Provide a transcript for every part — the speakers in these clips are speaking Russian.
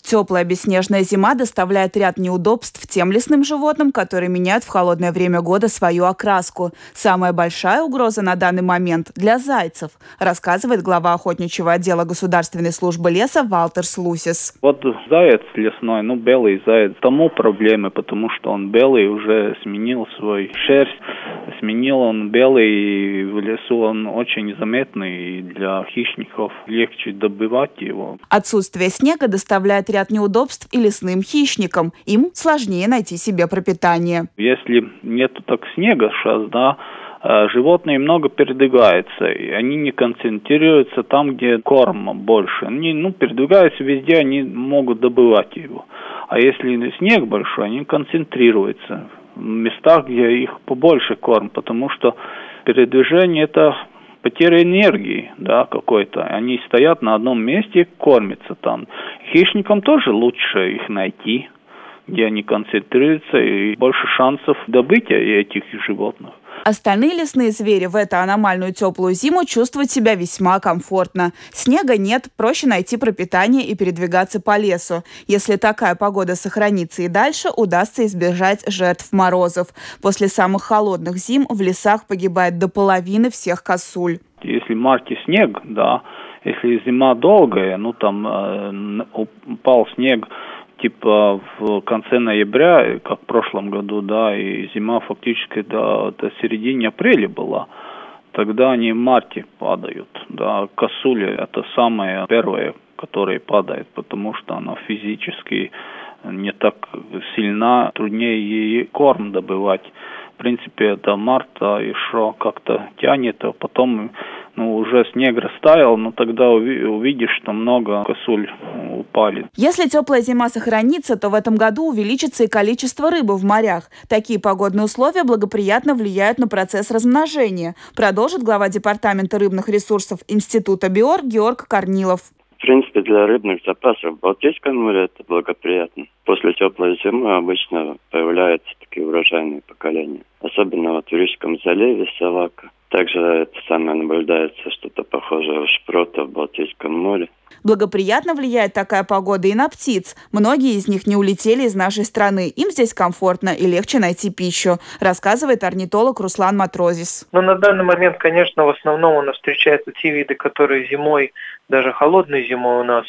Теплая бесснежная зима доставляет ряд неудобств тем лесным животным, которые меняют в холодное время года свою окраску. Самая большая угроза на данный момент для зайцев, рассказывает глава охотничьего отдела Государственной службы леса Валтер Слусис. Вот заяц лесной, белый заяц, тому проблемы, потому что он белый уже сменил свой шерсть, сменил он белый, и в лесу он очень незаметный, и для хищников легче добывать его. Отсутствие снега доставляет ряд неудобств и лесным хищникам. Им сложнее найти себе пропитание. Если нету так снега сейчас, животные много передвигаются, и они не концентрируются там, где корма больше. Они передвигаются везде, они могут добывать его. А если снег большой, они концентрируются в местах, где их побольше корм, потому что передвижение – это потеря энергии, какой-то. Они стоят на одном месте, кормятся там. Хищникам тоже лучше их найти, где они концентрируются, и больше шансов добытия этих животных. Остальные лесные звери в эту аномальную теплую зиму чувствуют себя весьма комфортно. Снега нет, проще найти пропитание и передвигаться по лесу. Если такая погода сохранится и дальше, удастся избежать жертв морозов. После самых холодных зим в лесах погибает до половины всех косуль. Если в марте снег, если зима долгая, упал снег в конце ноября, как в прошлом году, и зима фактически до середины апреля была, тогда они в марте падают. Косуля – это самая первая, которая падает, потому что она физически не так сильна, труднее ей корм добывать. В принципе, до марта еще как-то тянет, а потом уже снег растаял, тогда увидишь, что много косуль упали. Если теплая зима сохранится, то в этом году увеличится и количество рыбы в морях. Такие погодные условия благоприятно влияют на процесс размножения, продолжит глава департамента рыбных ресурсов Института БиОР Георг Корнилов. В принципе, для рыбных запасов в Балтийском море это благоприятно. После теплой зимы обычно появляются такие урожайные поколения. Особенно в Рижском заливе Салака. Также это самое наблюдается, что-то похожее у шпрота в Балтийском море. Благоприятно влияет такая погода и на птиц. Многие из них не улетели из нашей страны. Им здесь комфортно и легче найти пищу, рассказывает орнитолог Руслан Матрозис. На данный момент, конечно, в основном у нас встречаются те виды, которые зимой, даже холодной зимой у нас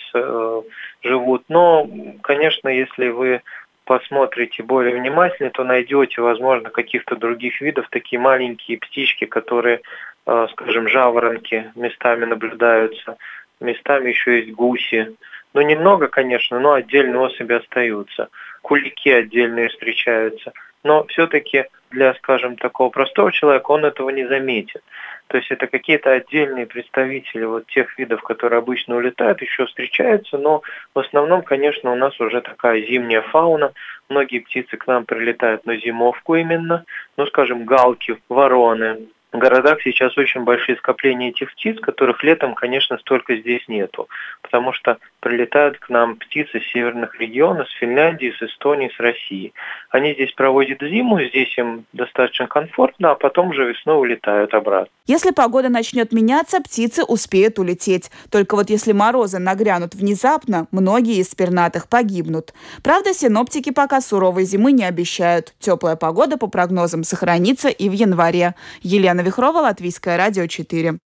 живут. Но, конечно, если вы посмотрите более внимательно, то найдете, возможно, каких-то других видов, такие маленькие птички, которые, скажем, жаворонки местами наблюдаются, местами еще есть гуси. Немного, конечно, но отдельные особи остаются. Кулики отдельные встречаются. Но все-таки для, скажем, такого простого человека он этого не заметит. То есть это какие-то отдельные представители тех видов, которые обычно улетают, еще встречаются, но в основном, конечно, у нас уже такая зимняя фауна. Многие птицы к нам прилетают на зимовку именно, скажем, галки, вороны. В городах сейчас очень большие скопления этих птиц, которых летом, конечно, столько здесь нету, потому что прилетают к нам птицы с северных регионов, с Финляндии, с Эстонии, с России. Они здесь проводят зиму, здесь им достаточно комфортно, а потом же весной улетают обратно. Если погода начнет меняться, птицы успеют улететь. Только если морозы нагрянут внезапно, многие из пернатых погибнут. Правда, синоптики пока суровой зимы не обещают. Теплая погода, по прогнозам, сохранится и в январе. Елена Вихрова, Латвийское радио 4.